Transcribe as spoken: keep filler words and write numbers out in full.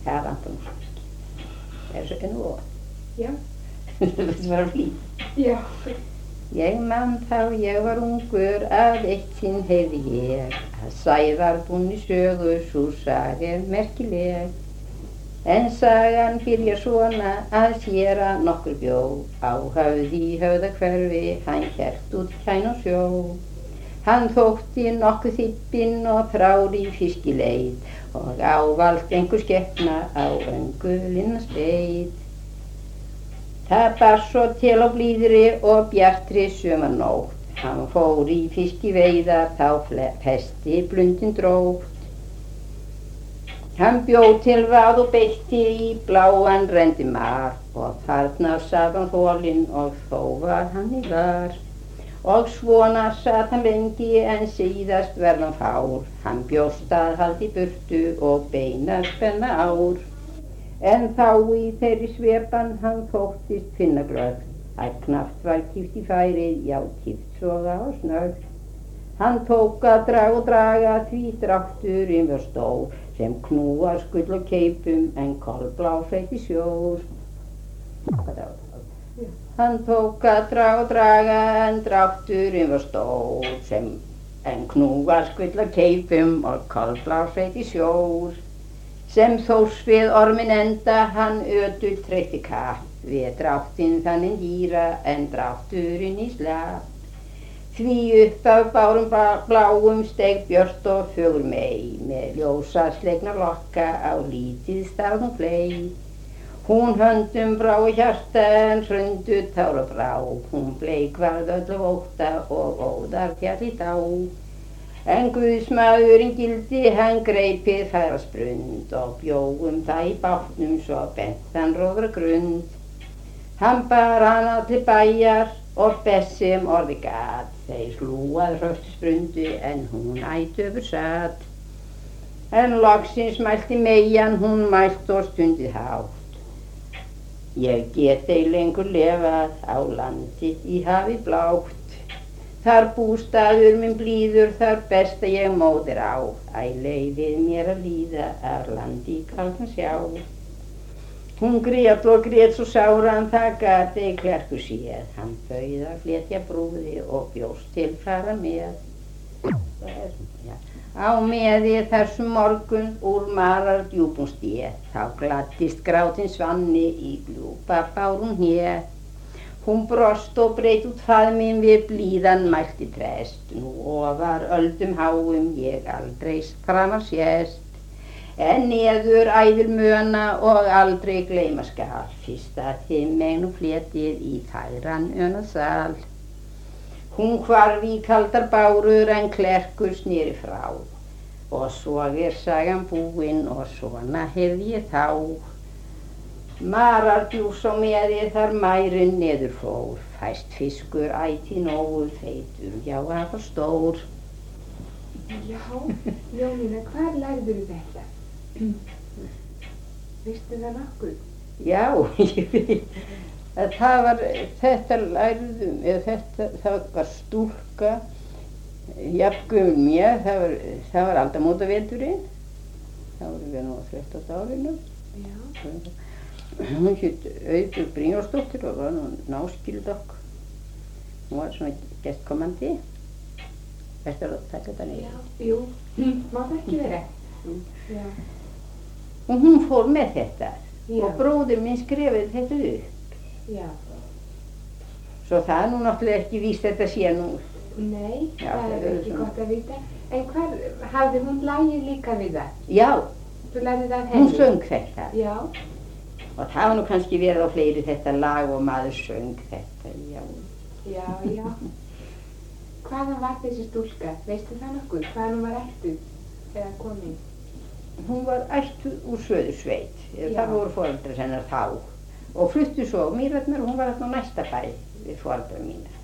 Här Antonsson. Er så en år. Já. Það var að flý. Já. Ég man þá ég var ungur að eitt sinn heyrði ég að Sævarbúnni sögu sú saga er merkileg. En sagan byrjar svona að séra nokkur bjó á höfði í Höfðahverfi, hann hélt út kæn og sjó. Hann þótti nokkuð þybbinn og þrár í fiskileit og ávalt einhver skepna á öngulinn speit. Það bar svo til á blíðri og bjartri sumarnótt. Hann fór í fiskiveiðar þá festi blundin drótt. Hann bjó til vað og beitti í bláan rendimar og þarna sat hann þolinn og þó var hann í var. Og svona sat hann lengi en síðast verð hann fár. Hann bjóst að haldi burtu og beinar spenna ár. En þá í þeirri svepan hann þóttist finna glögg, að knappt var kippt í færið, já kippt soga og snögg. Hann tók að draga og draga því drátturinn var stór, sem knúar skull og keipum en kolblásveit í sjór. Hann tók að draga og draga en drátturinn var stór, sem en knúar skull og keipum og kolblásveit í sjór. Sem þós við ormin enda hann ötul treytti kapp, við dráttinn þannig dýra en drátturinn í slapp. Því upp af bárum bláum steig björt og fögur mey, með ljósa slegna lokka á lítið stað hún fley. Hún höndum brá og hjarta en hrundu tár og brá, hún bleik varð öll og ótta og óðar fjall í dá. En guðsmaðurinn gildi hann greipið færa sprund og bjógum það í bátnum svo bent hann róðra grund. Hann bar hana til bæjar og bessum orði gat, þeir slúað hröftu sprundu en hún ætöfur satt. En loksins mælti meyjan hún mælt og stundið hátt. Ég get ei lengur lefað á landi í hafi blátt. Þar bústaður minn blíður, þar besta ég móðir á, æ leyfið mér að líða af landi í kaldan sjá. Hún grét og grét svo sáran, það gat ei klerkur séð, hann bauð að fletja brúði og bjóst til fara með. Á meði þessum morgun úr marar djúpum stéð, þá gladdist grátin Svanni í gljúpa bárun hér. Hún brost og breyt út faðminn við blíðan mælti trest, nú ofar öldum háum ég aldrei framar sést. En neður æðir möna og aldrei gleyma skal, fyrst að þið megnu fletið í færan önað sal. Hún hvarf í kaldar bárur en klerkur sneri frá, og svo er sagan búin og svona heyrði ég þá. Marar djús á meði þar mærin neður fór, fæst fiskur ætíð nógu feitur, já hann var stór. Já, Jónína, hvar lærðurðu þetta? Veistu það nokkuð? Já, ég veit. Það var, þetta lærðum, eða þetta, það var stúlka, jafngömul mér, það var, það var aldamótaveturinn, það voru við nú á þrettánda árinu. Já. Hún hét Auður Brynjólfsdóttir og var nú náskild okkur. Hún var svona gestkomandi. Verstu að taka þetta niður? Já, jú, má það ekki vera. Já. Og hún fór með þetta. Já. Og bróðir minn skrifaði þetta upp. Já. Svo það er nú náttúrulega ekki víst þetta sé nú. Nei, Já, það er ekki svona. gott að vita. En hvar, hafði hún lagið líka við það? Já. Þú lærði það af henni? Hún söng þetta. Já. Og það var nú kannski verið á fleiri þetta lag og maður söng þetta, já. Já, já. Hvaðan var þessi stúlka? Veistu það nokkuð? Hvaðan hún var ættuð eða komin? Hún var ættuð úr Suðursveit, Já. það voru foreldrar hennar þá. Og fluttu svo á Mýrarnar og hún var þarna á næsta bæ við foreldrar mína.